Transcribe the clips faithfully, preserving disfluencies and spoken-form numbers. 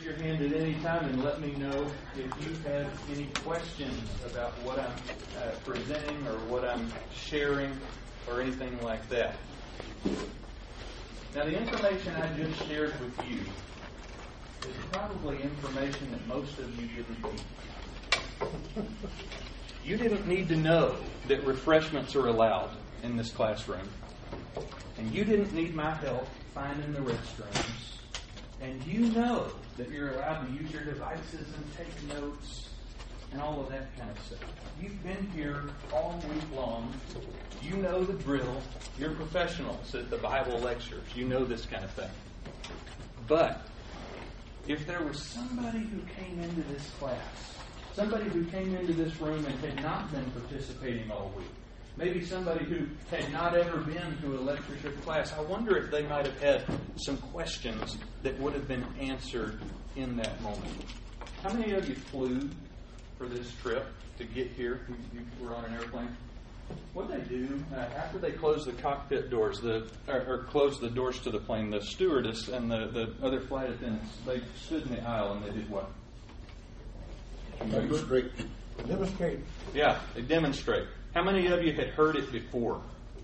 your hand at any time and let me know if you have any questions about what I'm uh, presenting or what I'm sharing or anything like that. Now, the information I just shared with you is probably information that most of you didn't need. You didn't need to know that refreshments are allowed in this classroom. And you didn't need my help finding the restrooms. And you know that you're allowed to use your devices and take notes and all of that kind of stuff. You've been here all week long. You know the drill. You're professionals at the Bible lectures. You know this kind of thing. But if there was somebody who came into this class, somebody who came into this room and had not been participating all week, maybe somebody who had not ever been to a lectureship class, I wonder if they might have had some questions that would have been answered in that moment. How many of you flew for this trip to get here? You, you were on an airplane. What they do uh, after they close the cockpit doors, the or, or close the doors to the plane, the stewardess and the, the other flight attendants, they stood in the aisle and they did what? Demonstrate. Demonstrate. Yeah, they demonstrate. How many of you had heard it before?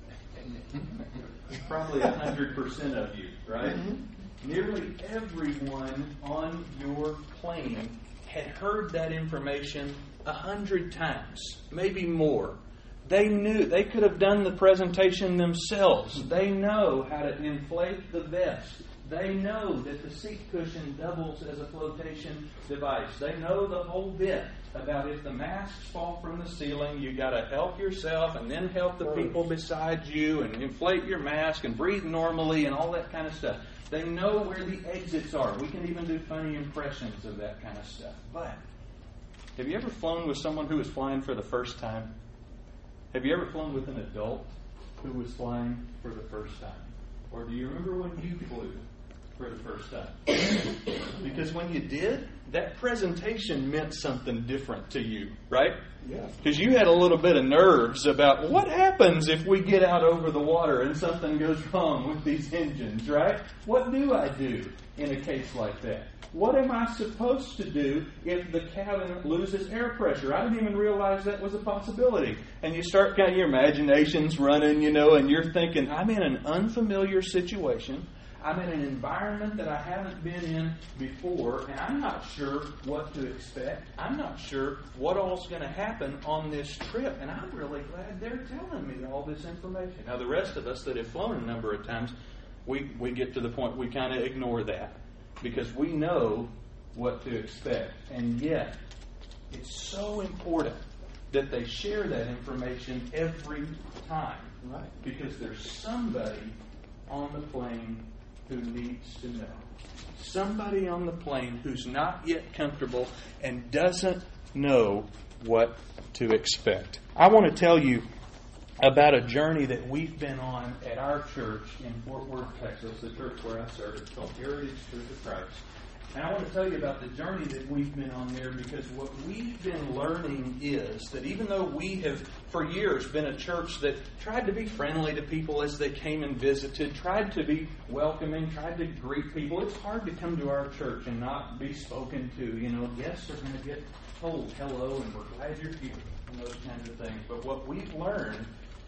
Probably a hundred percent of you, right? Mm-hmm. Nearly everyone on your plane had heard that information a hundred times, maybe more. They knew, they could have done the presentation themselves. They know how to inflate the vest. They know that the seat cushion doubles as a flotation device. They know the whole bit about if the masks fall from the ceiling, you got to help yourself and then help the people beside you and inflate your mask and breathe normally and all that kind of stuff. They know where the exits are. We can even do funny impressions of that kind of stuff. But have you ever flown with someone who was flying for the first time? Have you ever flown with an adult who was flying for the first time? Or do you remember when you flew for the first time? Because when you did, that presentation meant something different to you, right? Yeah. Because you had a little bit of nerves about what happens if we get out over the water and something goes wrong with these engines, right? What do I do in a case like that? What am I supposed to do if the cabin loses air pressure? I didn't even realize that was a possibility. And you start kind of your imagination's running, you know, and you're thinking, I'm in an unfamiliar situation. I'm in an environment that I haven't been in before, and I'm not sure what to expect. I'm not sure what all's going to happen on this trip, and I'm really glad they're telling me all this information. Now, the rest of us that have flown a number of times, we, we get to the point we kind of ignore that because we know what to expect. And yet, it's so important that they share that information every time. Right. Because there's somebody on the plane who needs to know. Somebody on the plane who's not yet comfortable and doesn't know what to expect. I want to tell you about a journey that we've been on at our church in Fort Worth, Texas, the church where I serve. It's called Heritage Church of Christ. And I want to tell you about the journey that we've been on there because what we've been learning is that even though we have, for years, been a church that tried to be friendly to people as they came and visited, tried to be welcoming, tried to greet people, it's hard to come to our church and not be spoken to. You know, guests are going to get told hello and we're glad you're here and those kinds of things. But what we've learned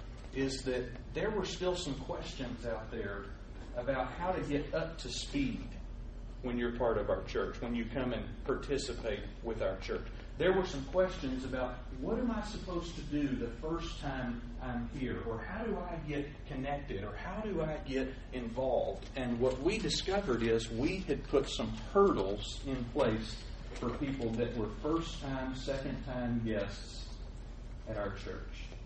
is that there were still some questions out there about how to get up to speed when you're part of our church, when you come and participate with our church. There were some questions about what am I supposed to do the first time I'm here, or how do I get connected, or how do I get involved? And what we discovered is we had put some hurdles in place for people that were first-time, second-time guests at our church.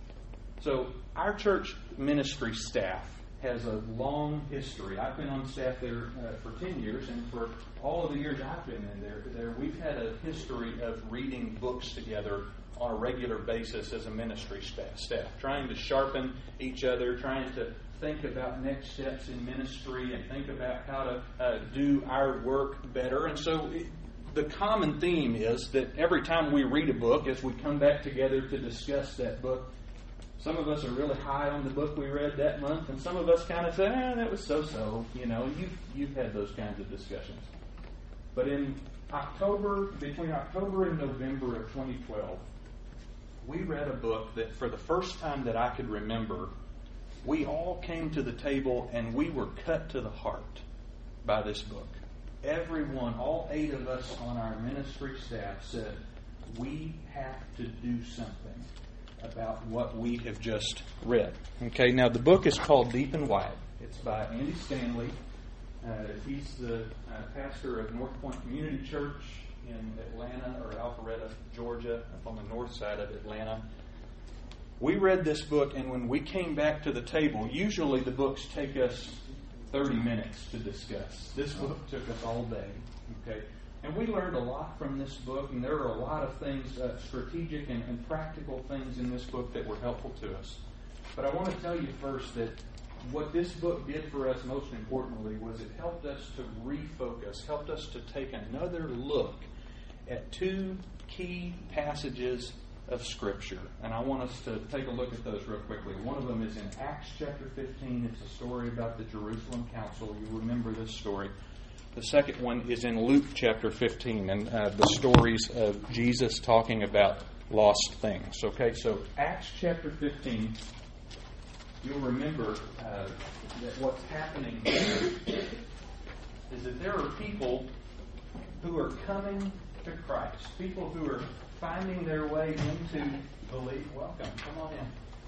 So our church ministry staff has a long history. I've been on staff there uh, for ten years, and for all of the years I've been in there, there, we've had a history of reading books together on a regular basis as a ministry staff, staff, trying to sharpen each other, trying to think about next steps in ministry and think about how to uh, do our work better. And so it, the common theme is that every time we read a book, as we come back together to discuss that book, some of us are really high on the book we read that month, and some of us kind of say, eh, that was so-so. You know, you've, you've had those kinds of discussions. But in October, between October and November of twenty twelve, we read a book that for the first time that I could remember, we all came to the table and we were cut to the heart by this book. Everyone, all eight of us on our ministry staff said, we have to do something about what we have just read. Okay, now the book is called Deep and Wide. It's by Andy Stanley. Uh, he's the uh, pastor of North Point Community Church in Atlanta, or Alpharetta, Georgia, up on the north side of Atlanta. We read this book, and when we came back to the table, usually the books take us thirty minutes to discuss. This book took us all day. Okay, and we learned a lot from this book, and there are a lot of things, uh, strategic and, and practical things in this book that were helpful to us. But I want to tell you first that what this book did for us most importantly was it helped us to refocus, helped us to take another look at two key passages of Scripture. And I want us to take a look at those real quickly. One of them is in Acts chapter fifteen. It's a story about the Jerusalem Council. You remember this story. The second one is in Luke chapter fifteen, and uh, the stories of Jesus talking about lost things. Okay, so Acts chapter fifteen, you'll remember uh, that what's happening here is that there are people who are coming to Christ, people who are finding their way into belief. Welcome, come on in.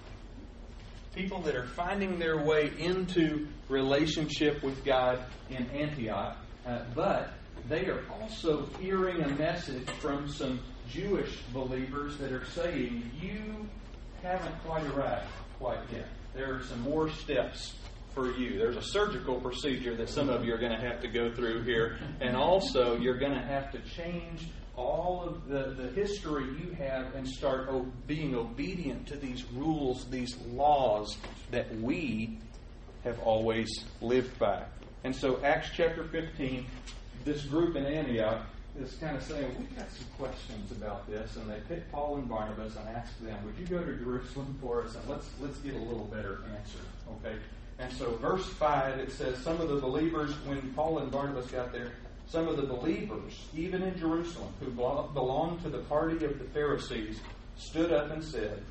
People that are finding their way into relationship with God in Antioch, uh, but they are also hearing a message from some Jewish believers that are saying, you haven't quite arrived quite yet. There are some more steps for you. There's a surgical procedure that some of you are going to have to go through here, and also you're going to have to change all of the, the history you have and start o- being obedient to these rules, these laws that we have always lived by. And so Acts chapter fifteen, this group in Antioch is kind of saying, we've got some questions about this. And they pick Paul and Barnabas and ask them, would you go to Jerusalem for us? And let's, let's get a little better answer. Okay. And so verse five, it says, some of the believers, when Paul and Barnabas got there, some of the believers, even in Jerusalem, who belonged to the party of the Pharisees, stood up and said,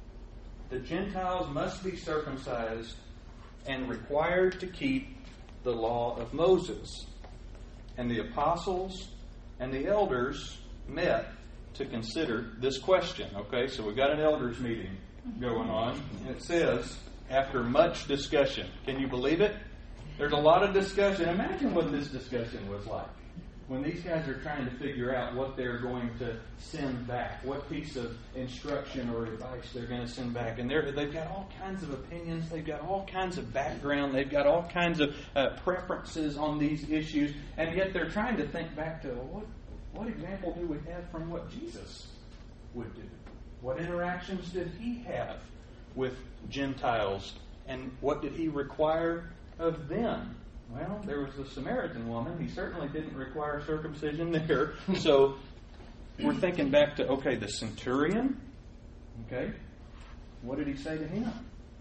the Gentiles must be circumcised and required to keep the law of Moses. And the apostles and the elders met to consider this question. Okay, so we've got an elders meeting going on. And it says, after much discussion. Can you believe it? There's a lot of discussion. Imagine what this discussion was like when these guys are trying to figure out what they're going to send back, what piece of instruction or advice they're going to send back. And they're, they've got all kinds of opinions. They've got all kinds of background. They've got all kinds of uh, preferences on these issues. And yet they're trying to think back to, well, what, what example do we have from what Jesus would do? What interactions did he have with Gentiles? And what did he require of them? Well, there was the Samaritan woman. He certainly didn't require circumcision there. So we're thinking back to, okay, the centurion. Okay. What did he say to him?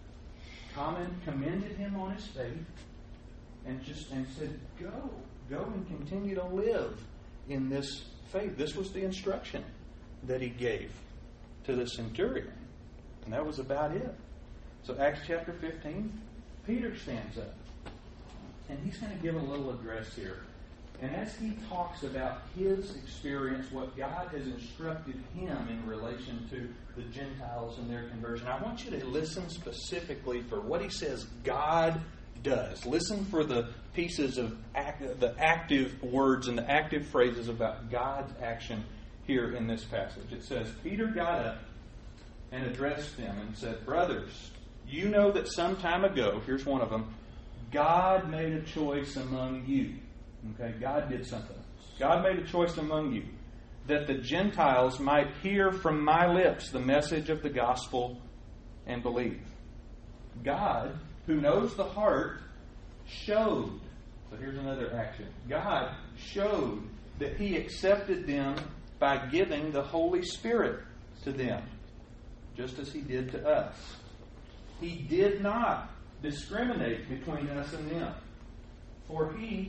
Comment, commended him on his faith and just and said, go. Go and continue to live in this faith. This was the instruction that he gave to the centurion. And that was about it. So Acts chapter fifteen, Peter stands up. And he's going to give a little address here. And as he talks about his experience, what God has instructed him in relation to the Gentiles and their conversion, I want you to listen specifically for what he says God does. Listen for the pieces of act, the active words and the active phrases about God's action here in this passage. It says, Peter got up and addressed them and said, brothers, you know that some time ago, here's one of them, God made a choice among you. Okay, God did something. God made a choice among you that the Gentiles might hear from my lips the message of the gospel and believe. God, who knows the heart, showed. So here's another action. God showed that he accepted them by giving the Holy Spirit to them, just as he did to us. He did not discriminate between us and them, for he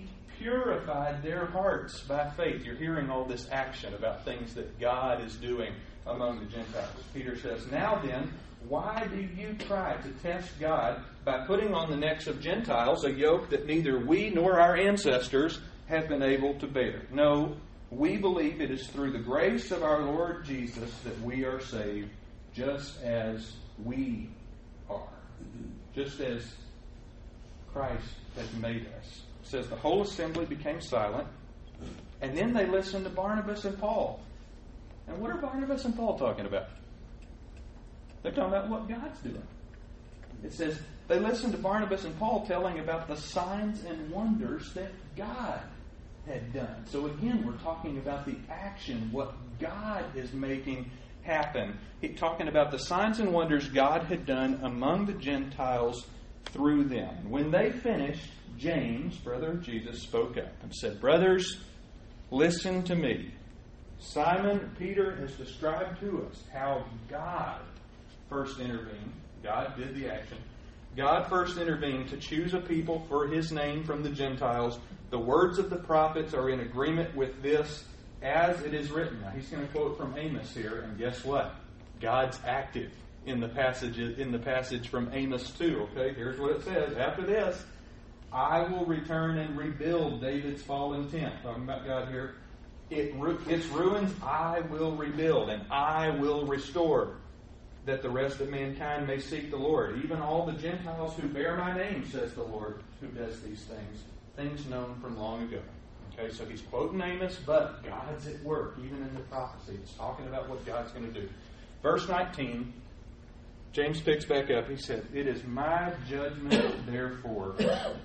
purified their hearts by faith. You're hearing all this action about things that God is doing among the Gentiles. Peter says, now then, why do you try to test God by putting on the necks of Gentiles a yoke that neither we nor our ancestors have been able to bear? No, we believe it is through the grace of our Lord Jesus that we are saved, just as we are. Just as Christ has made us. It says the whole assembly became silent, and then they listened to Barnabas and Paul. And what are Barnabas and Paul talking about? They're talking about what God's doing. It says they listened to Barnabas and Paul telling about the signs and wonders that God had done. So again, we're talking about the action, what God is making happen. He's talking about the signs and wonders God had done among the Gentiles through them. And when they finished, James, brother of Jesus, spoke up and said, brothers, listen to me. Simon Peter has described to us how God first intervened. God did the action. God first intervened to choose a people for His name from the Gentiles. The words of the prophets are in agreement with this, as it is written. Now, he's going to quote from Amos here, and guess what? God's active in the passage in the passage from Amos two. Okay, here's what it says. After this, I will return and rebuild David's fallen tent. Talking about God here. It, its ruins I will rebuild, and I will restore, that the rest of mankind may seek the Lord. Even all the Gentiles who bear my name, says the Lord, who does these things. Things known from long ago. Okay, so he's quoting Amos, but God's at work, even in the prophecy. It's talking about what God's going to do. Verse nineteen, James picks back up. He said, it is my judgment, therefore,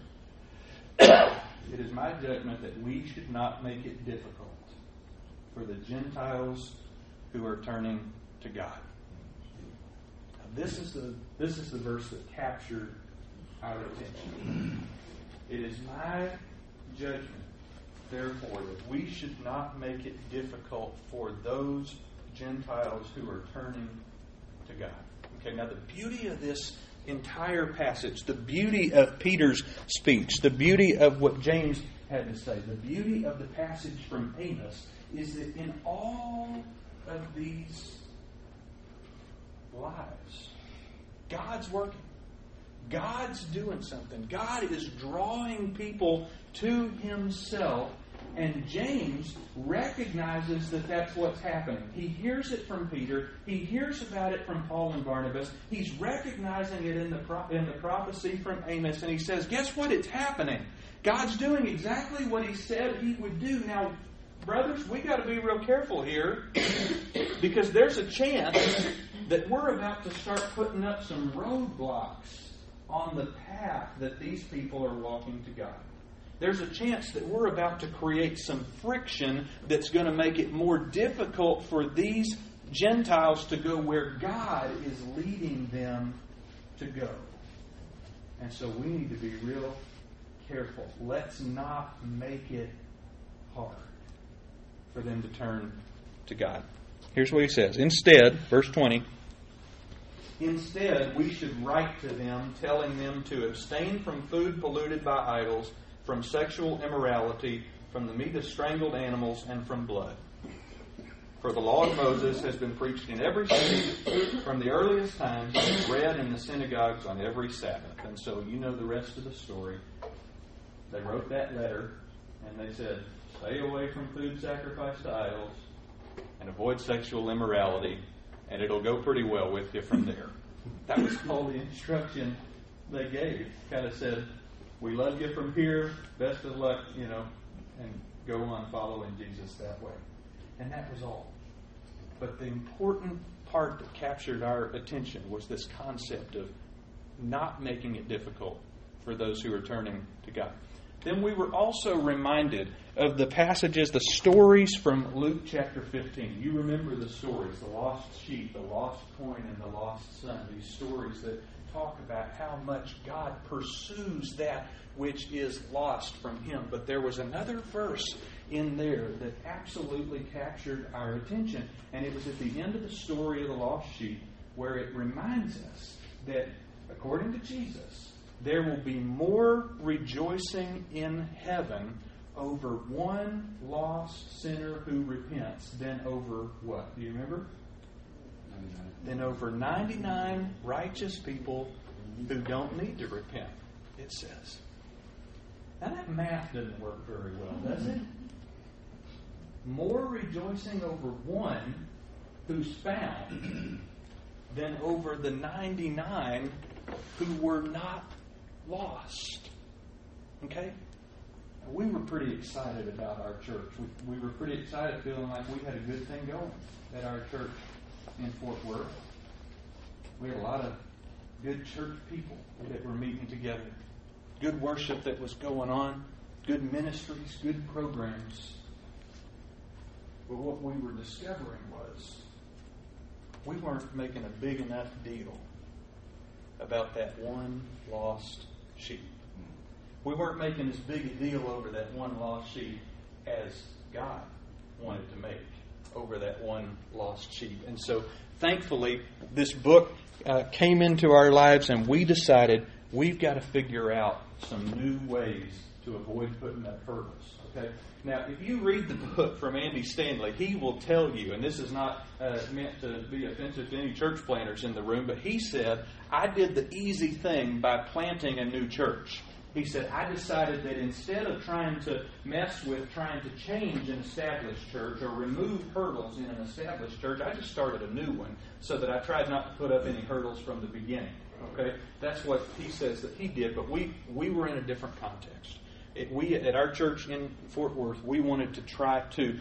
it is my judgment that we should not make it difficult for the Gentiles who are turning to God. Now, this is the this is the verse that captured our attention. It is my judgment, therefore, that we should not make it difficult for those Gentiles who are turning to God. Okay, now the beauty of this entire passage, the beauty of Peter's speech, the beauty of what James had to say, the beauty of the passage from Amos is that in all of these lives, God's working. God's doing something. God is drawing people to Himself, and James recognizes that that's what's happening. He hears it from Peter. He hears about it from Paul and Barnabas. He's recognizing it in the pro- in the prophecy from Amos, and he says, guess what? It's happening. God's doing exactly what He said He would do. Now, brothers, we got to be real careful here, because there's a chance that we're about to start putting up some roadblocks on the path that these people are walking to God. There's a chance that we're about to create some friction that's going to make it more difficult for these Gentiles to go where God is leading them to go. And so we need to be real careful. Let's not make it hard for them to turn to God. Here's what he says. Instead, verse twenty, instead, we should write to them, telling them to abstain from food polluted by idols, from sexual immorality, from the meat of strangled animals, and from blood. For the law of Moses has been preached in every city from the earliest times, and read in the synagogues on every Sabbath. And so you know the rest of the story. They wrote that letter, and they said, stay away from food sacrificed to idols, and avoid sexual immorality, and it'll go pretty well with you from there. That was all the instruction they gave. Kind of said, we love you from here, best of luck, you know, and go on following Jesus that way. And that was all. But the important part that captured our attention was this concept of not making it difficult for those who are turning to God. Then we were also reminded of the passages, the stories from Luke chapter fifteen. You remember the stories, the lost sheep, the lost coin, and the lost son. These stories that talk about how much God pursues that which is lost from Him. But there was another verse in there that absolutely captured our attention. And it was at the end of the story of the lost sheep, where it reminds us that, according to Jesus, there will be more rejoicing in heaven over one lost sinner who repents than over what? Do you remember? ninety-nine. Than over ninety-nine righteous people who don't need to repent, it says. Now that math doesn't work very well, does it? More rejoicing over one who's found than over the ninety-nine who were not lost. Okay? We were pretty excited about our church. We, we were pretty excited, feeling like we had a good thing going at our church in Fort Worth. We had a lot of good church people that were meeting together. Good worship that was going on. Good ministries, good programs. But what we were discovering was we weren't making a big enough deal about that one lost sheep. We weren't making as big a deal over that one lost sheep as God wanted to make over that one lost sheep. And so, thankfully, this book uh, came into our lives, and we decided we've got to figure out some new ways to avoid putting up hurdles. Okay. Now, if you read the book from Andy Stanley, he will tell you, and this is not uh, meant to be offensive to any church planters in the room, but he said, I did the easy thing by planting a new church. He said, I decided that instead of trying to mess with trying to change an established church or remove hurdles in an established church, I just started a new one so that I tried not to put up any hurdles from the beginning. Okay, that's what he says that he did, but we, we were in a different context. It, we at our church in Fort Worth, we wanted to try to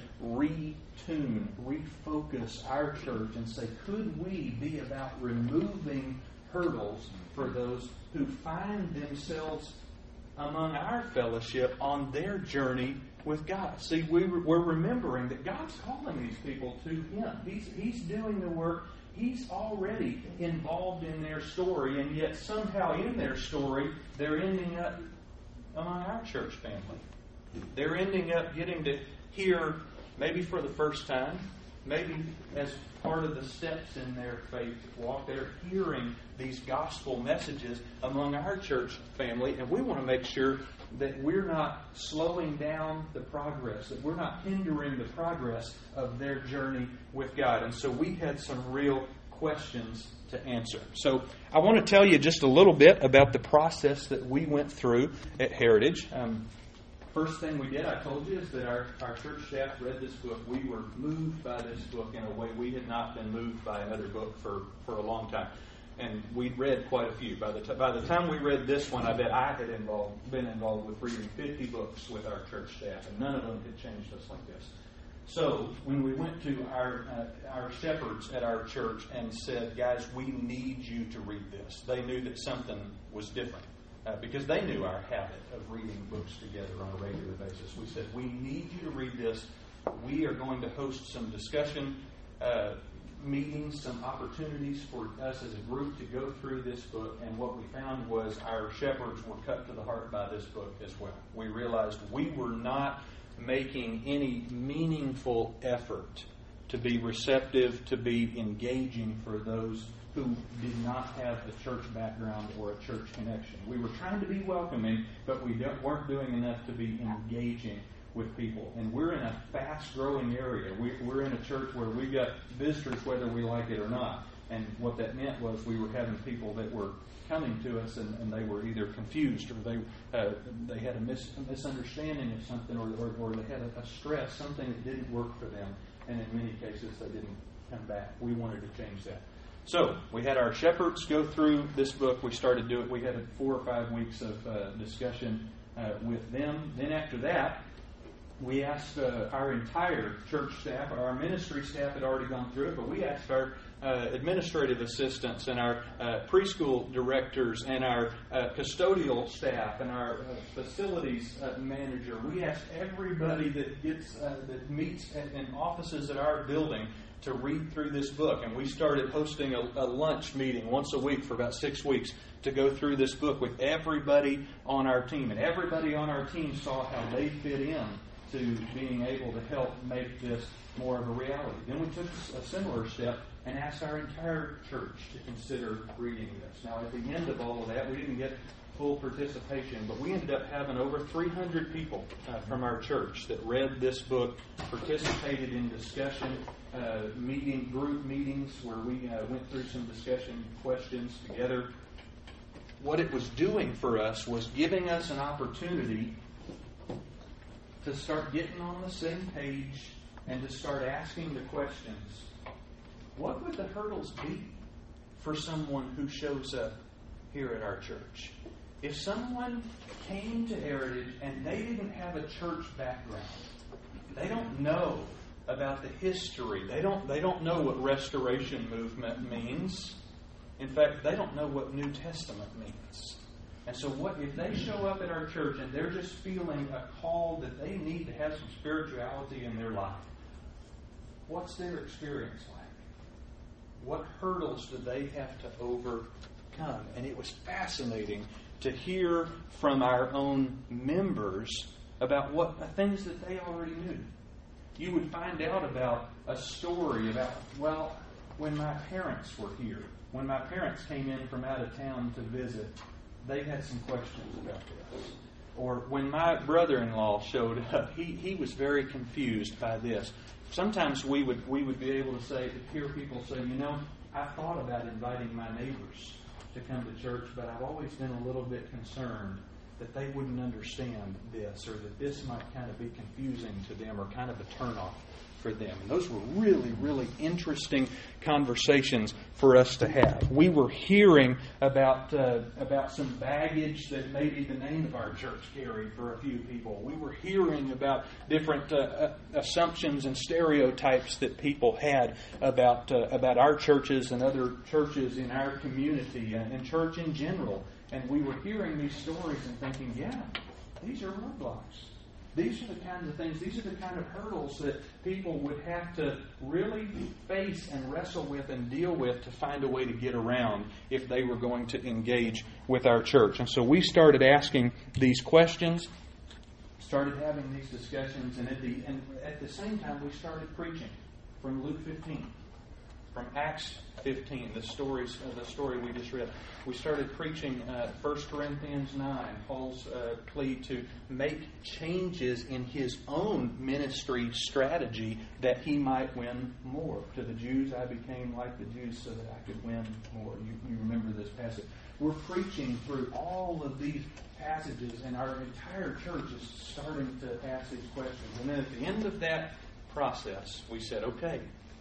retune, refocus our church and say, could we be about removing hurdles for those who find themselves among our fellowship on their journey with God? See, we, we're remembering that God's calling these people to Him. He's, he's doing the work. He's already involved in their story, and yet somehow in their story, they're ending up among our church family. They're ending up getting to hear, maybe for the first time, maybe as part of the steps in their faith walk, they're hearing these gospel messages among our church family, and we want to make sure that we're not slowing down the progress, that we're not hindering the progress of their journey with God. And so we had some real questions to answer. So I want to tell you just a little bit about the process that we went through at Heritage. Um, First thing we did, I told you, is that our, our church staff read this book. We were moved by this book in a way we had not been moved by another book for, for a long time. And we'd read quite a few. By the, t- by the time we read this one, I bet I had involved, been involved with reading fifty books with our church staff, and none of them had changed us like this. So when we went to our uh, our shepherds at our church and said, guys, we need you to read this, they knew that something was different. Uh, because they knew our habit of reading books together on a regular basis. We said, we need you to read this. We are going to host some discussion uh, meetings, some opportunities for us as a group to go through this book. And what we found was our shepherds were cut to the heart by this book as well. We realized we were not making any meaningful effort to be receptive, to be engaging for those who did not have a church background or a church connection. We were trying to be welcoming, but we don't, weren't doing enough to be engaging with people. And we're in a fast-growing area. We, we're in a church where we've got visitors whether we like it or not. And what that meant was we were having people that were coming to us and, and they were either confused or they uh, they had a, mis- a misunderstanding of something or, or, or they had a, a stress, something that didn't work for them. And in many cases, they didn't come back. We wanted to change that. So we had our shepherds go through this book. We started doing. We had four or five weeks of uh, discussion uh, with them. Then after that, we asked uh, our entire church staff. Our ministry staff had already gone through it, but we asked our uh, administrative assistants and our uh, preschool directors and our uh, custodial staff and our uh, facilities uh, manager. We asked everybody that gets uh, that meets at, in offices at our building to read through this book. And we started hosting a, a lunch meeting once a week for about six weeks to go through this book with everybody on our team. And everybody on our team saw how they fit in to being able to help make this more of a reality. Then we took a similar step and asked our entire church to consider reading this. Now, at the end of all of that, we didn't get full participation, but we ended up having over three hundred people uh, from our church that read this book, participated in discussion, uh, meeting, group meetings where we uh, went through some discussion questions together. What it was doing for us was giving us an opportunity to start getting on the same page and to start asking the questions. What would the hurdles be for someone who shows up here at our church? If someone came to Heritage and they didn't have a church background, they don't know about the history, they don't they don't know what Restoration Movement means. In fact, they don't know what New Testament means. And so what if they show up at our church and they're just feeling a call that they need to have some spirituality in their life? What's their experience like? What hurdles do they have to overcome? And it was fascinating to hear from our own members about what things that they already knew. You would find out about a story about, well, when my parents were here, when my parents came in from out of town to visit, they had some questions about this. Or when my brother-in-law showed up, he, he was very confused by this. Sometimes we would we would be able to say, to hear people say, you know, I thought about inviting my neighbors to come to church, but I've always been a little bit concerned that they wouldn't understand this, or that this might kind of be confusing to them, or kind of a turnoff for them. And those were really, really interesting conversations for us to have. We were hearing about uh, about some baggage that maybe the name of our church carried for a few people. We were hearing about different uh, assumptions and stereotypes that people had about uh, about our churches and other churches in our community and, and church in general. And we were hearing these stories and thinking, yeah, these are roadblocks. These are the kinds of things, these are the kind of hurdles that people would have to really face and wrestle with and deal with to find a way to get around if they were going to engage with our church. And so we started asking these questions, started having these discussions, and at the, and at the same time we started preaching from Luke fifteen, from Acts fifteen, the stories, uh, the story we just read. We started preaching uh, First Corinthians nine, Paul's uh, plea to make changes in his own ministry strategy that he might win more. To the Jews, I became like the Jews so that I could win more. You, you remember this passage. We're preaching through all of these passages, and our entire church is starting to ask these questions. And then at the end of that process, we said, okay,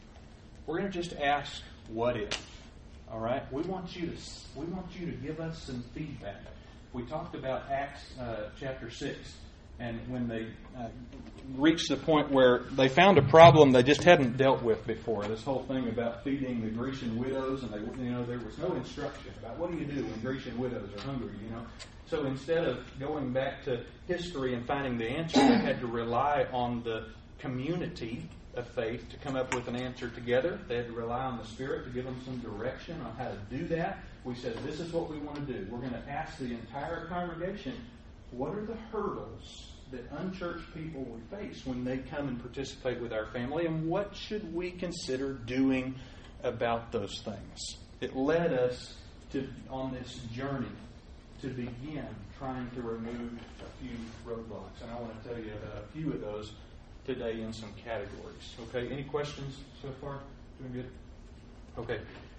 we're going to just ask, what if? All right? We want you to we want you to give us some feedback. We talked about Acts uh, chapter six, and when they uh, reached the point where they found a problem they just hadn't dealt with before. This whole thing about feeding the Grecian widows, and they, you know, there was no instruction about what do you do when Grecian widows are hungry. You know, so instead of going back to history and finding the answer, they had to rely on the community of faith to come up with an answer together. They had to rely on the Spirit to give them some direction on how to do that. We said, this is what we want to do. We're going to ask the entire congregation, what are the hurdles that unchurched people would face when they come and participate with our family, and what should we consider doing about those things? It led us to on this journey to begin trying to remove a few roadblocks. And I want to tell you about a few of those today in some categories. Okay, any questions so far? Doing good? Okay.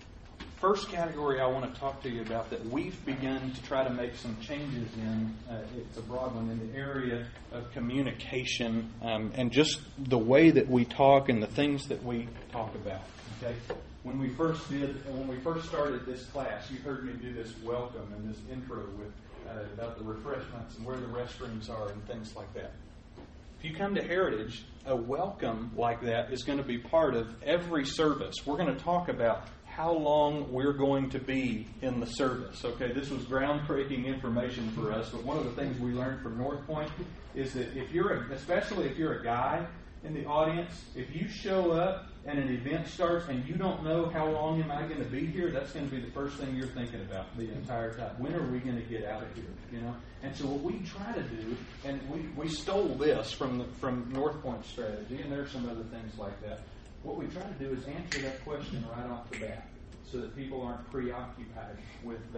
First category I want to talk to you about that we've begun to try to make some changes in, uh, it's a broad one, in the area of communication um, and just the way that we talk and the things that we talk about. Okay, when we first did, when we first started this class, you heard me do this welcome and this intro with uh, about the refreshments and where the restrooms are and things like that. If you come to Heritage, a welcome like that is going to be part of every service. We're going to talk about how long we're going to be in the service. Okay, this was groundbreaking information for us, but one of the things we learned from North Point is that if you're, a, especially if you're a guy in the audience, if you show up and an event starts and you don't know how long am I going to be here, that's going to be the first thing you're thinking about the entire time. When are we going to get out of here? You know. And so what we try to do, and we, we stole this from the, from North Point's strategy, and there are some other things like that. What we try to do is answer that question right off the bat so that people aren't preoccupied with that.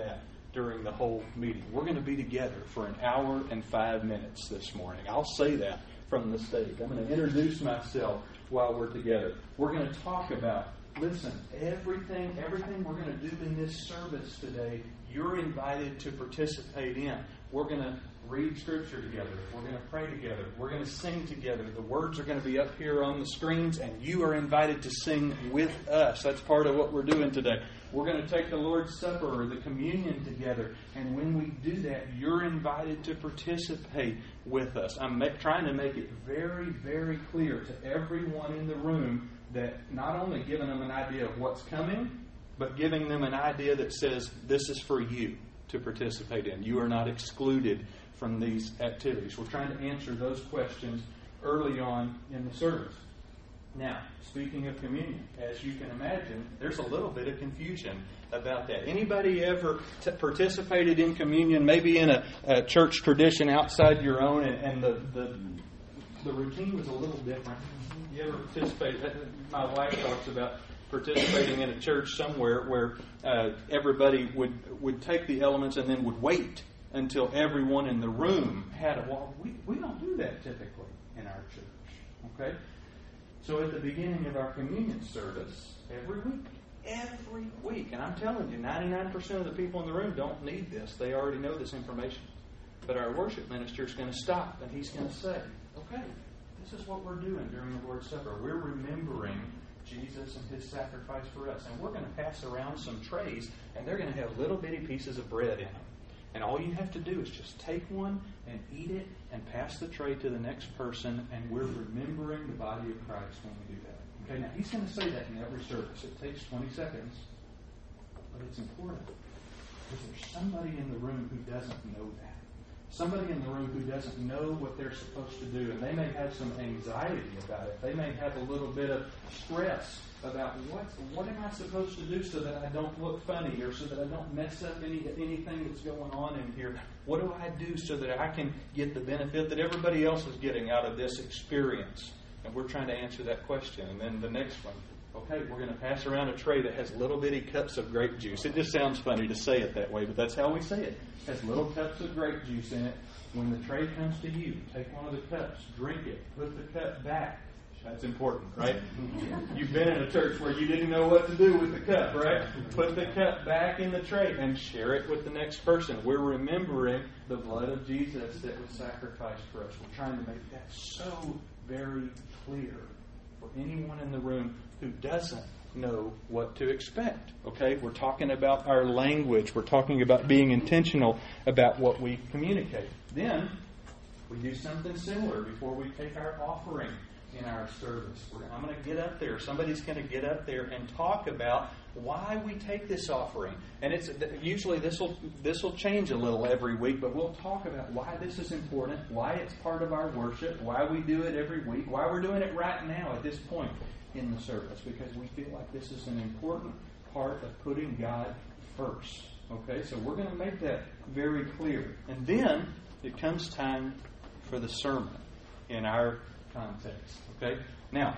during the whole meeting. We're going to be together for an hour and five minutes this morning. I'll say that from the stage. I'm going to introduce myself while we're together. We're going to talk about, listen, everything, everything we're going to do in this service today, you're invited to participate in. We're going to read Scripture together. We're going to pray together. We're going to sing together. The words are going to be up here on the screens, and you are invited to sing with us. That's part of what we're doing today. We're going to take the Lord's Supper or the communion together, and when we do that, you're invited to participate with us. I'm ma- trying to make it very, very clear to everyone in the room that not only giving them an idea of what's coming, but giving them an idea that says this is for you to participate in. You are not excluded from these activities. We're trying to answer those questions early on in the service. Now, speaking of communion, as you can imagine, there's a little bit of confusion about that. Anybody ever t- participated in communion, maybe in a, a church tradition outside your own, and, and the, the the routine was a little different? You ever participated? My wife talks about participating in a church somewhere where uh, everybody would would take the elements and then would wait until everyone in the room had a well, we we don't do that typically in our church. Okay? So at the beginning of our communion service, every week, every week, and I'm telling you, ninety-nine percent of the people in the room don't need this. They already know this information. But our worship minister is going to stop and he's going to say, okay, this is what we're doing during the Lord's Supper. We're remembering Jesus and His sacrifice for us. And we're going to pass around some trays, and they're going to have little bitty pieces of bread in them. And all you have to do is just take one and eat it and pass the tray to the next person, and we're remembering the body of Christ when we do that. Okay, now he's going to say that in every service. It takes twenty seconds, but it's important because there's somebody in the room who doesn't know that. Somebody in the room who doesn't know what they're supposed to do, and they may have some anxiety about it. They may have a little bit of stress about what what am I supposed to do so that I don't look funny or so that I don't mess up any anything that's going on in here. What do I do so that I can get the benefit that everybody else is getting out of this experience? And we're trying to answer that question. And then the next one, okay, we're going to pass around a tray that has little bitty cups of grape juice. It just sounds funny to say it that way, but that's how we say it. It has little cups of grape juice in it. When the tray comes to you, take one of the cups, drink it, put the cup back. That's important, right? You've been in a church where you didn't know what to do with the cup, right? Put the cup back in the tray and share it with the next person. We're remembering the blood of Jesus that was sacrificed for us. We're trying to make that so very clear for anyone in the room who doesn't know what to expect. Okay? We're talking about our language. We're talking about being intentional about what we communicate. Then we do something similar before we take our offering in our service. We're, I'm going to get up there. Somebody's going to get up there and talk about why we take this offering. And it's usually this will this will change a little every week, but we'll talk about why this is important, why it's part of our worship, why we do it every week, why we're doing it right now at this point in the service, because we feel like this is an important part of putting God first. Okay, so we're going to make that very clear. And then it comes time for the sermon in our context. Okay? Now,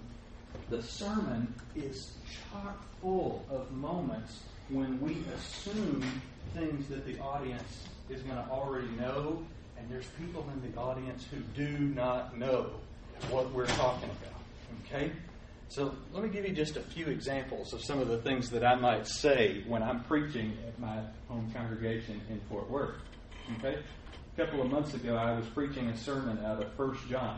the sermon is chock full of moments when we assume things that the audience is going to already know, and there's people in the audience who do not know what we're talking about. Okay? So let me give you just a few examples of some of the things that I might say when I'm preaching at my home congregation in Fort Worth. Okay? A couple of months ago, I was preaching a sermon out of First John.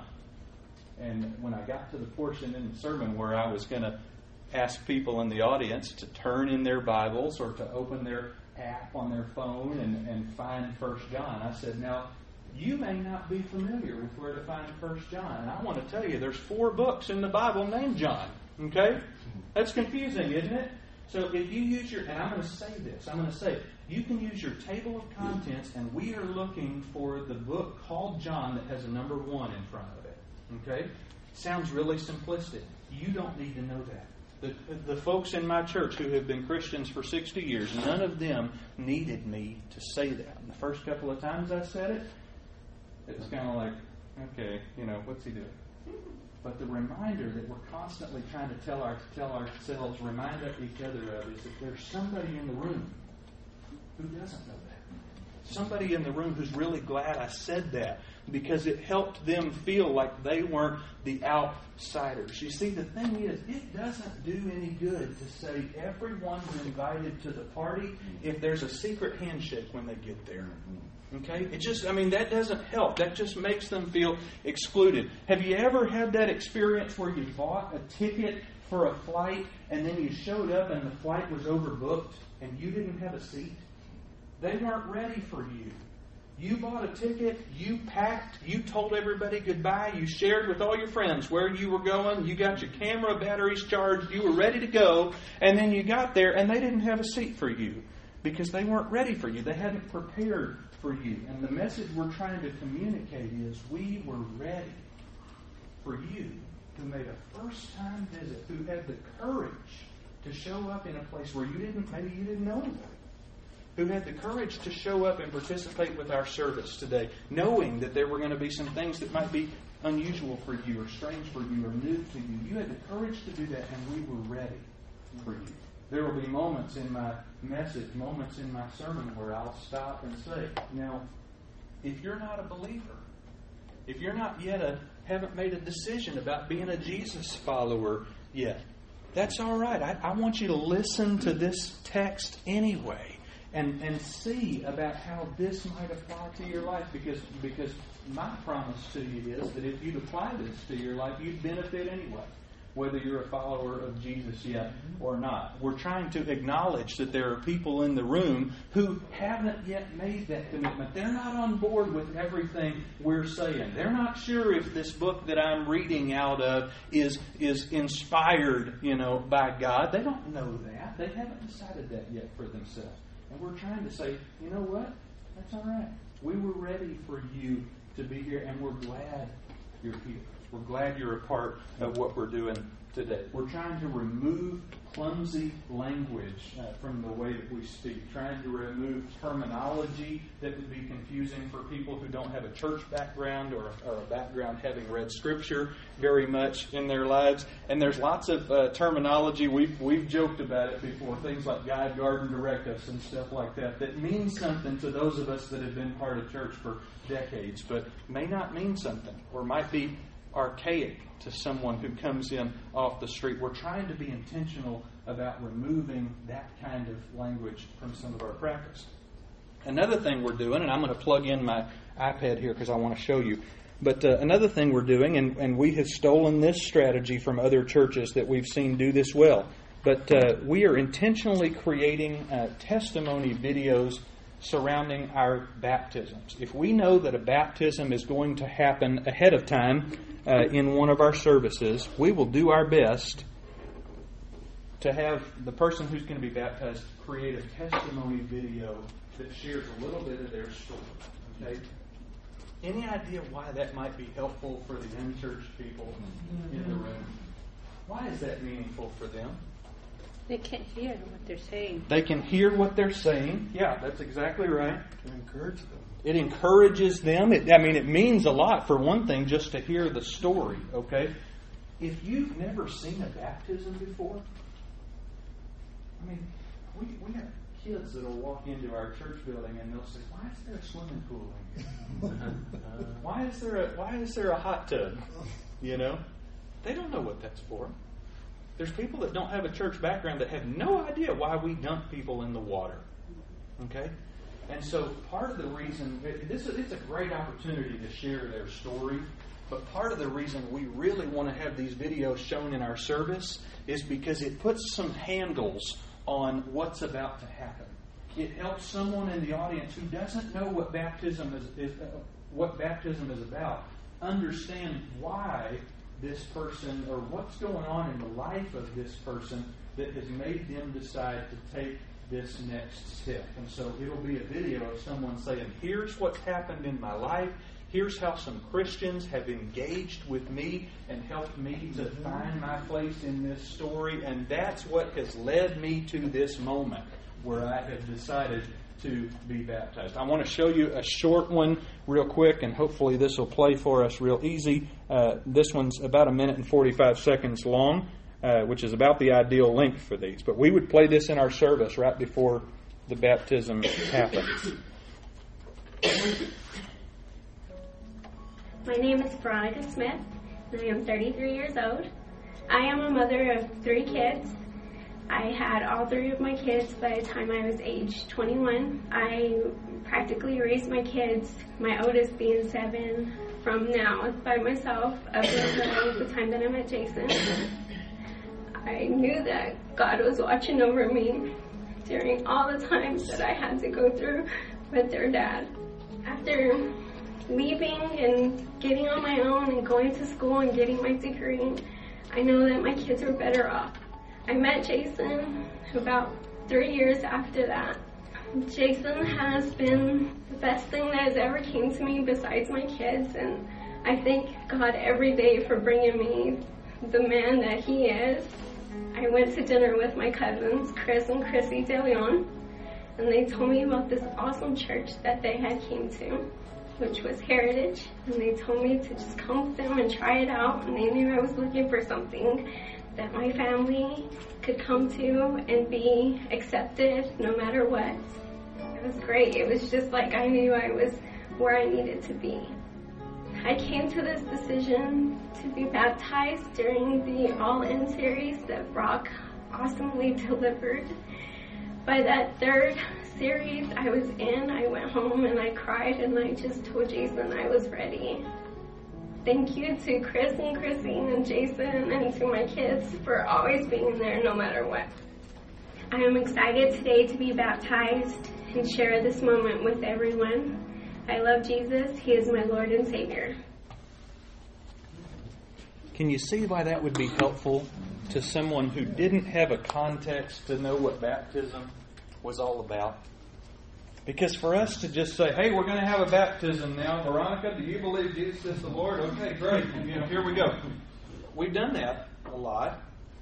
And when I got to the portion in the sermon where I was going to ask people in the audience to turn in their Bibles or to open their app on their phone and, and find First John, I said, now, you may not be familiar with where to find First John. And I want to tell you, there's four books in the Bible named John. Okay? That's confusing, isn't it? So if you use your, and I'm going to say this, I'm going to say, you can use your table of contents, and we are looking for the book called John that has a number one in front of it. Okay? Sounds really simplistic. You don't need to know that. The, the folks in my church who have been Christians for sixty years, none of them needed me to say that. And the first couple of times I said it, it was kind of like, okay, you know, what's he doing? But the reminder that we're constantly trying to tell our tell ourselves, remind each other of, is that there's somebody in the room who doesn't know that. Somebody in the room who's really glad I said that because it helped them feel like they weren't the outsiders. You see, the thing is, it doesn't do any good to say everyone's invited to the party if there's a secret handshake when they get there. Okay? It just, I mean, that doesn't help. That just makes them feel excluded. Have you ever had that experience where you bought a ticket for a flight and then you showed up and the flight was overbooked and you didn't have a seat? They weren't ready for you. You bought a ticket, you packed, you told everybody goodbye, you shared with all your friends where you were going, you got your camera batteries charged, you were ready to go, and then you got there and they didn't have a seat for you because they weren't ready for you. They hadn't prepared for you. And the message we're trying to communicate is we were ready for you who made a first-time visit, who had the courage to show up in a place where you didn't, maybe you didn't know anybody. Who had the courage to show up and participate with our service today, knowing that there were going to be some things that might be unusual for you or strange for you or new to you. You had the courage to do that, and we were ready for you. There will be moments in my message, moments in my sermon where I'll stop and say, now, if you're not a believer, if you're not yet a, haven't made a decision about being a Jesus follower yet, that's all right. I, I want you to listen to this text anyway. And, and see about how this might apply to your life. Because, because my promise to you is that if you'd apply this to your life, you'd benefit anyway, whether you're a follower of Jesus yet or not. We're trying to acknowledge that there are people in the room who haven't yet made that commitment. They're not on board with everything we're saying. They're not sure if this book that I'm reading out of is, is inspired, you know, by God. They don't know that. They haven't decided that yet for themselves. And we're trying to say, you know what? That's all right. We were ready for you to be here, and we're glad you're here. We're glad you're a part of what we're doing today. We're trying to remove clumsy language uh, from the way that we speak, trying to remove terminology that would be confusing for people who don't have a church background or, or a background having read Scripture very much in their lives. And there's lots of uh, terminology, we've, we've joked about it before, things like guide, guard, and direct us and stuff like that, that means something to those of us that have been part of church for decades, but may not mean something or might be archaic to someone who comes in off the street. We're trying to be intentional about removing that kind of language from some of our practice. Another thing we're doing, and I'm going to plug in my iPad here because I want to show you, but uh, another thing we're doing, and, and we have stolen this strategy from other churches that we've seen do this well, but uh, we are intentionally creating uh, testimony videos surrounding our baptisms. If we know that a baptism is going to happen ahead of time uh, in one of our services, we will do our best to have the person who's going to be baptized create a testimony video that shares a little bit of their story. Okay? Any idea why that might be helpful for the unchurched people in the room? Why is that meaningful for them? They can't hear what they're saying. They can hear what they're saying. Yeah, that's exactly right. To encourage them. It encourages them. It, I mean, it means a lot, for one thing, just to hear the story, okay? If you've never seen a baptism before, I mean, we, we have kids that will walk into our church building and they'll say, why is there a swimming pool in here? uh, why is there a, why is there a hot tub? You know? They don't know what that's for. There's people that don't have a church background that have no idea why we dunk people in the water. Okay? And so part of the reason, this is, it's a great opportunity to share their story, but part of the reason we really want to have these videos shown in our service is because it puts some handles on what's about to happen. It helps someone in the audience who doesn't know what baptism is, is uh, what baptism is about understand why this person, or what's going on in the life of this person that has made them decide to take this next step. And so it'll be a video of someone saying, here's what's happened in my life, here's how some Christians have engaged with me and helped me to find my place in this story, and that's what has led me to this moment where I have decided to be baptized. I want to show you a short one real quick, and hopefully this will play for us real easy. Uh, this one's about a minute and forty-five seconds long, uh, which is about the ideal length for these. But we would play this in our service right before the baptism happens. My name is Veronica Smith, and I am thirty-three years old. I am a mother of three kids. I had all three of my kids by the time I was age twenty-one. I practically raised my kids, my oldest being seven, from now by myself up until the time that I met Jason. I knew that God was watching over me during all the times that I had to go through with their dad. After leaving and getting on my own and going to school and getting my degree, I know that my kids were better off. I met Jason about three years after that. Jason has been the best thing that has ever came to me besides my kids, and I thank God every day for bringing me the man that he is. I went to dinner with my cousins, Chris and Chrissy De Leon, and they told me about this awesome church that they had came to, which was Heritage, and they told me to just come with them and try it out, and they knew I was looking for something that my family could come to and be accepted no matter what. It was great. It was just like I knew I was where I needed to be. I came to this decision to be baptized during the All In series that Brock awesomely delivered. By that third series I was in, I went home and I cried and I just told Jason I was ready. Thank you to Chris and Christine and Jason and to my kids for always being there no matter what. I am excited today to be baptized and share this moment with everyone. I love Jesus. He is my Lord and Savior. Can you see why that would be helpful to someone who didn't have a context to know what baptism was all about? Because for us to just say, hey, we're going to have a baptism now. Veronica, do you believe Jesus is the Lord? Okay, great. You know, here we go. We've done that a lot.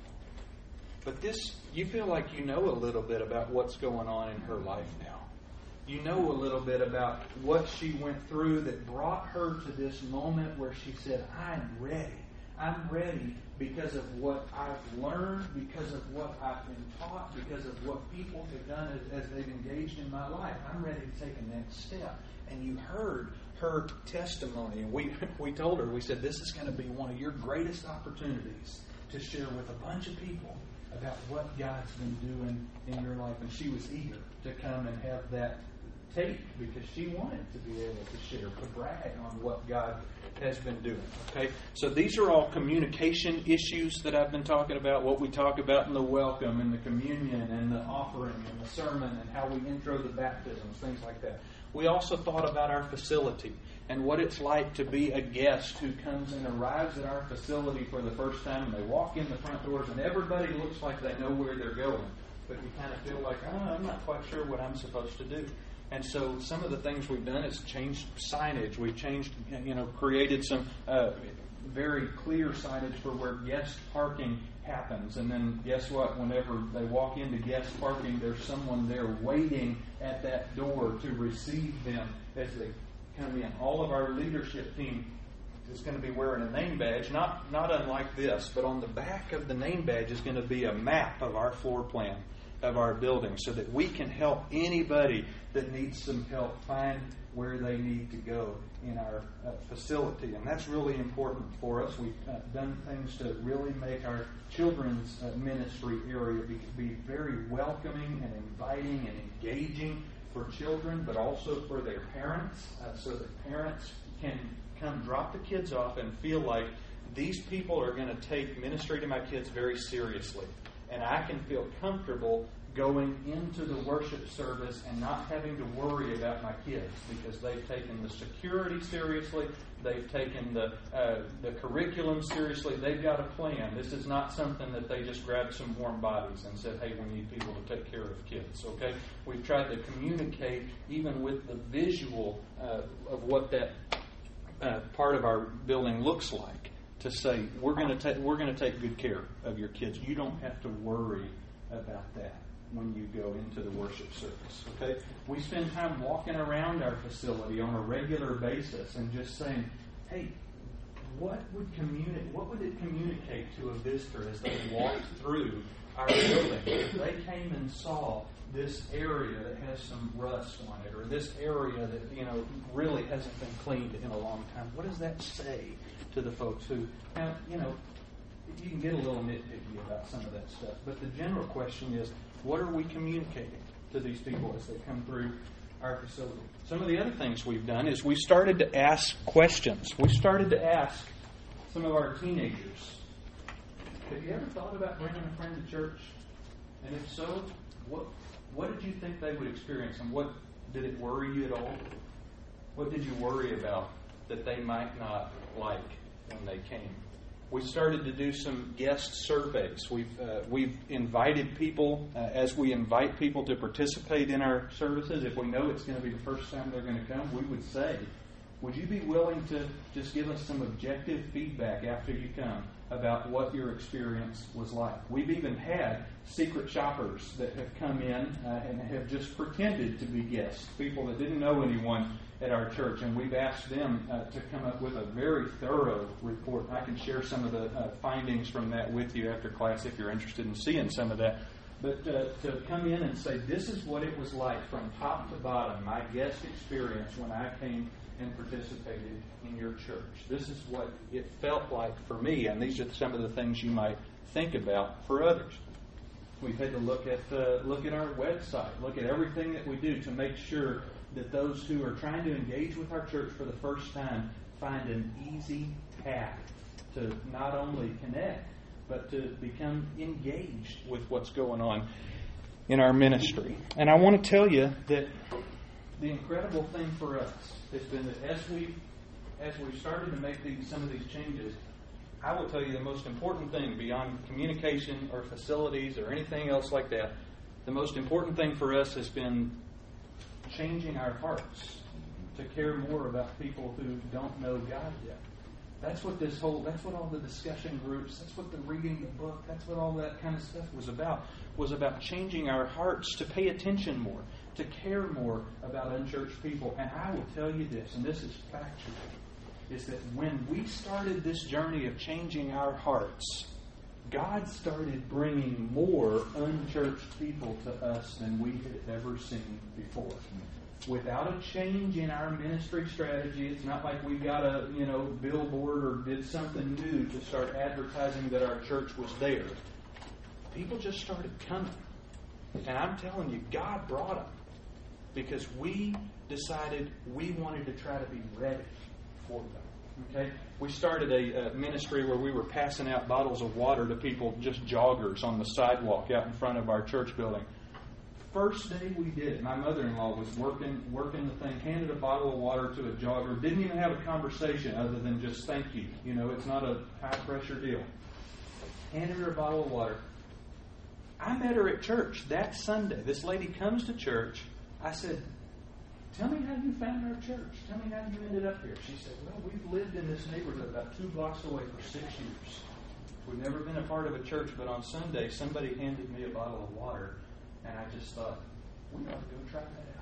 But this, you feel like you know a little bit about what's going on in her life now. You know a little bit about what she went through that brought her to this moment where she said, I'm ready. I'm ready because of what I've learned, because of what I've been taught, because of what people have done as, as they've engaged in my life. I'm ready to take a next step. And you heard her testimony. And we, we told her, we said, this is going to be one of your greatest opportunities to share with a bunch of people about what God's been doing in your life. And she was eager to come and have that tape because she wanted to be able to share, to brag on what God has been doing. Okay, so these are all communication issues that I've been talking about, what we talk about in the welcome and the communion and the offering and the sermon and how we intro the baptisms, things like that. We also thought about our facility and what it's like to be a guest who comes and arrives at our facility for the first time, and they walk in the front doors and everybody looks like they know where they're going, but you kind of feel like, oh, I'm not quite sure what I'm supposed to do. And so some of the things we've done is changed signage. We've changed, you know, created some uh, very clear signage for where guest parking happens. And then guess what? Whenever they walk into guest parking, there's someone there waiting at that door to receive them as they come in. All of our leadership team is going to be wearing a name badge, not, not unlike this, but on the back of the name badge is going to be a map of our floor plan of our building so that we can help anybody that needs some help find where they need to go in our uh, facility. And that's really important for us. We've uh, done things to really make our children's uh, ministry area be, be very welcoming and inviting and engaging for children, but also for their parents, uh, so that parents can come drop the kids off and feel like these people are going to take ministry to my kids very seriously. And I can feel comfortable going into the worship service and not having to worry about my kids because they've taken the security seriously, they've taken the uh, the curriculum seriously, they've got a plan. This is not something that they just grabbed some warm bodies and said, hey, we need people to take care of kids, okay? We've tried to communicate even with the visual uh, of what that uh, part of our building looks like, to say we're going to take we're going to take good care of your kids. You don't have to worry about that when you go into the worship service. Okay, we spend time walking around our facility on a regular basis and just saying, "Hey, what would communicate? What would it communicate to a visitor as they walked through our building? If they came and saw this area that has some rust on it, or this area that, you know, really hasn't been cleaned in a long time, what does that say to the folks who, now, you know, you can get a little nitpicky about some of that stuff, but the general question is, what are we communicating to these people as they come through our facility? Some of the other things we've done is we started to ask questions. We started to ask some of our teenagers, have you ever thought about bringing a friend to church? And if so, what what did you think they would experience? And what did it worry you at all? What did you worry about that they might not like when they came? We started to do some guest surveys. We've uh, we've invited people, uh, as we invite people to participate in our services, if we know it's going to be the first time they're going to come, we would say, would you be willing to just give us some objective feedback after you come about what your experience was like? We've even had secret shoppers that have come in uh, and have just pretended to be guests, people that didn't know anyone at our church, and we've asked them uh, to come up with a very thorough report. I can share some of the uh, findings from that with you after class if you're interested in seeing some of that. But uh, to come in and say, this is what it was like from top to bottom, my guest experience when I came and participated in your church. This is what it felt like for me, and these are some of the things you might think about for others. We've had to look at uh, look at our website, look at everything that we do to make sure that those who are trying to engage with our church for the first time find an easy path to not only connect, but to become engaged with what's going on in our ministry. And I want to tell you that the incredible thing for us has been that as we as we've started to make these some of these changes, I will tell you the most important thing beyond communication or facilities or anything else like that, the most important thing for us has been changing our hearts to care more about people who don't know God yet. That's what this whole, that's what all the discussion groups, that's what the reading the book, that's what all that kind of stuff was about, was about changing our hearts to pay attention more, to care more about unchurched people. And I will tell you this, and this is factual, is that when we started this journey of changing our hearts, God started bringing more unchurched people to us than we had ever seen before. Without a change in our ministry strategy, it's not like we got a, you know, billboard or did something new to start advertising that our church was there. People just started coming. And I'm telling you, God brought them because we decided we wanted to try to be ready for them. Okay, we started a, a ministry where we were passing out bottles of water to people, just joggers on the sidewalk out in front of our church building. First day we did it, my mother-in-law was working working the thing, handed a bottle of water to a jogger, didn't even have a conversation other than just thank you. You know, it's not a high-pressure deal. Handed her a bottle of water. I met her at church that Sunday. This lady comes to church. I said, tell me how you found our church. Tell me how you ended up here. She said, well, we've lived in this neighborhood about two blocks away for six years. We've never been a part of a church, but on Sunday, somebody handed me a bottle of water, and I just thought, we ought to go try that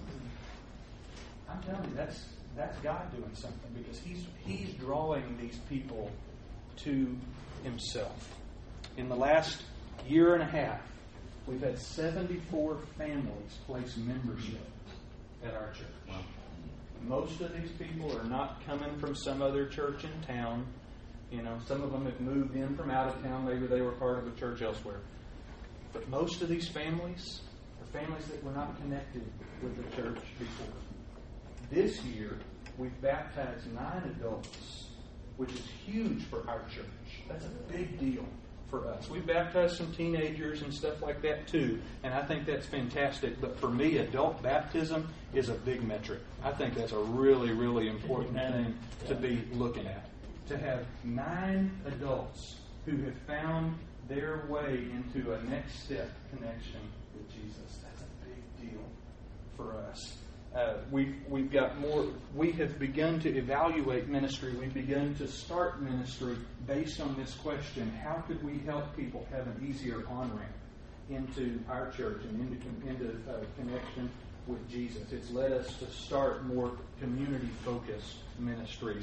out. I'm telling you, that's that's God doing something, because He's He's drawing these people to Himself. In the last year and a half, we've had seventy-four families place membership at our church. Wow. Most of these people are not coming from some other church in town. You know, some of them have moved in from out of town. Maybe they were part of a church elsewhere. But most of these families are families that were not connected with the church before. This year, we've baptized nine adults, which is huge for our church. That's a big deal for us. We've baptized some teenagers and stuff like that too, and I think that's fantastic. But for me, adult baptism is a big metric. I think that's a really, really important thing to be looking at. To have nine adults who have found their way into a next step connection with Jesus, that's a big deal for us. Uh, we've we've got more. We have begun to evaluate ministry. We've begun to start ministry based on this question: how could we help people have an easier on ramp into our church and into into uh, connection with Jesus? It's led us to start more community focused ministries.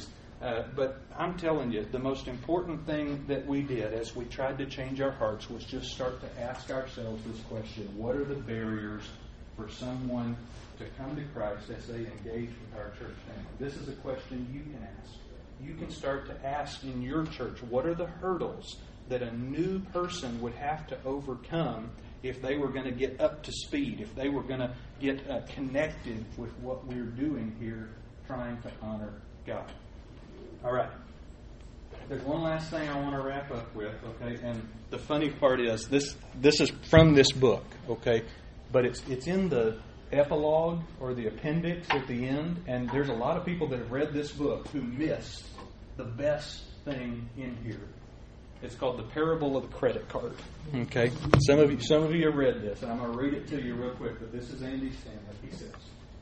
Uh, but I'm telling you, the most important thing that we did as we tried to change our hearts was just start to ask ourselves this question: what are the barriers for someone to come to Christ as they engage with our church family? This is a question you can ask. You can start to ask in your church, what are the hurdles that a new person would have to overcome if they were going to get up to speed, if they were going to get uh, connected with what we're doing here, trying to honor God. All right. There's one last thing I want to wrap up with, okay? And the funny part is, this this is from this book, okay? But it's it's in the epilogue or the appendix at the end, and there's a lot of people that have read this book who missed the best thing in here. It's called The Parable of the Credit Card. Okay? Some of you some of you have read this, and I'm going to read it to you real quick, but this is Andy Stanley. He says,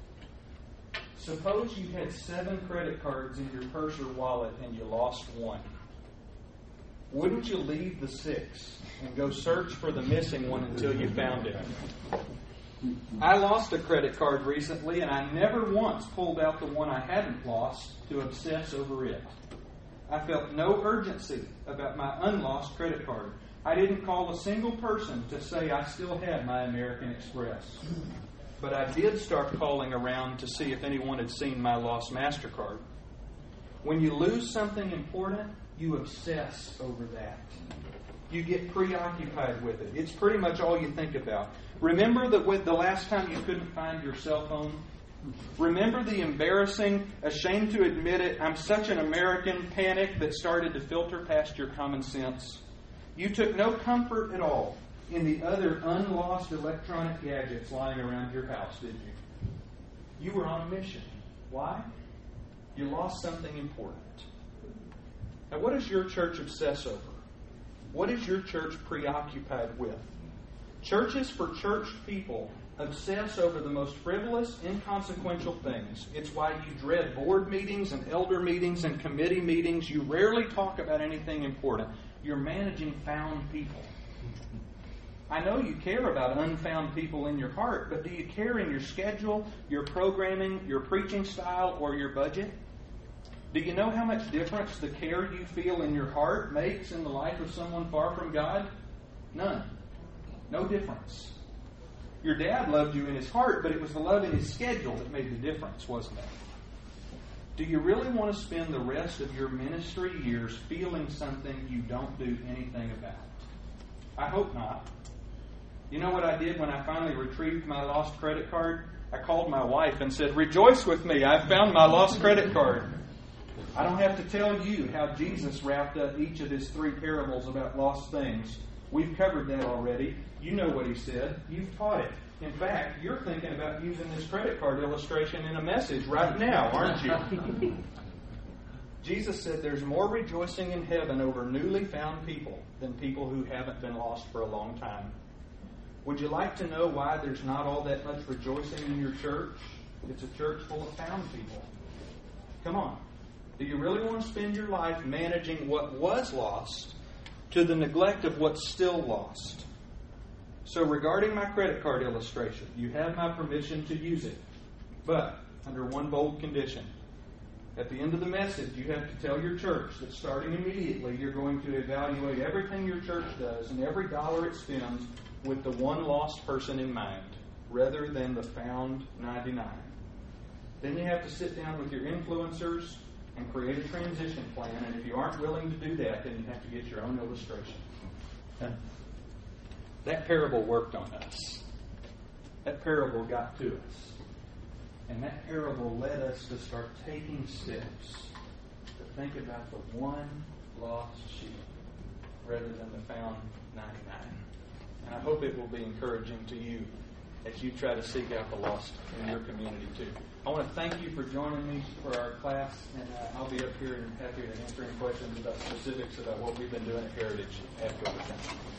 suppose you had seven credit cards in your purse or wallet and you lost one. Wouldn't you leave the six and go search for the missing one until you found it? I lost a credit card recently, and I never once pulled out the one I hadn't lost to obsess over it. I felt no urgency about my unlost credit card. I didn't call a single person to say I still had my American Express. But I did start calling around to see if anyone had seen my lost MasterCard. When you lose something important, you obsess over that. You get preoccupied with it. It's pretty much all you think about. Remember that with the last time you couldn't find your cell phone? Remember the embarrassing, ashamed to admit it, I'm such an American panic that started to filter past your common sense? You took no comfort at all in the other unlost electronic gadgets lying around your house, did you? You were on a mission. Why? You lost something important. Now, what does your church obsess over? What is your church preoccupied with? Churches for church people obsess over the most frivolous, inconsequential things. It's why you dread board meetings and elder meetings and committee meetings. You rarely talk about anything important. You're managing found people. I know you care about unfound people in your heart, but do you care in your schedule, your programming, your preaching style, or your budget? Do you know how much difference the care you feel in your heart makes in the life of someone far from God? None. No difference. Your dad loved you in his heart, but it was the love in his schedule that made the difference, wasn't it? Do you really want to spend the rest of your ministry years feeling something you don't do anything about? I hope not. You know what I did when I finally retrieved my lost credit card? I called my wife and said, "Rejoice with me, I've found my lost credit card." I don't have to tell you how Jesus wrapped up each of his three parables about lost things. We've covered that already. You know what he said. You've taught it. In fact, you're thinking about using this credit card illustration in a message right now, aren't you? Jesus said there's more rejoicing in heaven over newly found people than people who haven't been lost for a long time. Would you like to know why there's not all that much rejoicing in your church? It's a church full of found people. Come on. Do you really want to spend your life managing what was lost to the neglect of what's still lost? So regarding my credit card illustration, you have my permission to use it, but under one bold condition. At the end of the message, you have to tell your church that starting immediately, you're going to evaluate everything your church does and every dollar it spends with the one lost person in mind, rather than the found ninety-nine. Then you have to sit down with your influencers and create a transition plan, and if you aren't willing to do that, then you have to get your own illustration. Okay. That parable worked on us. That parable got to us. And that parable led us to start taking steps to think about the one lost sheep rather than the found ninety-nine. And I hope it will be encouraging to you as you try to seek out the lost in your community too. I want to thank you for joining me for our class, and uh, I'll be up here and happy to answer any questions about specifics about what we've been doing at Heritage after the time.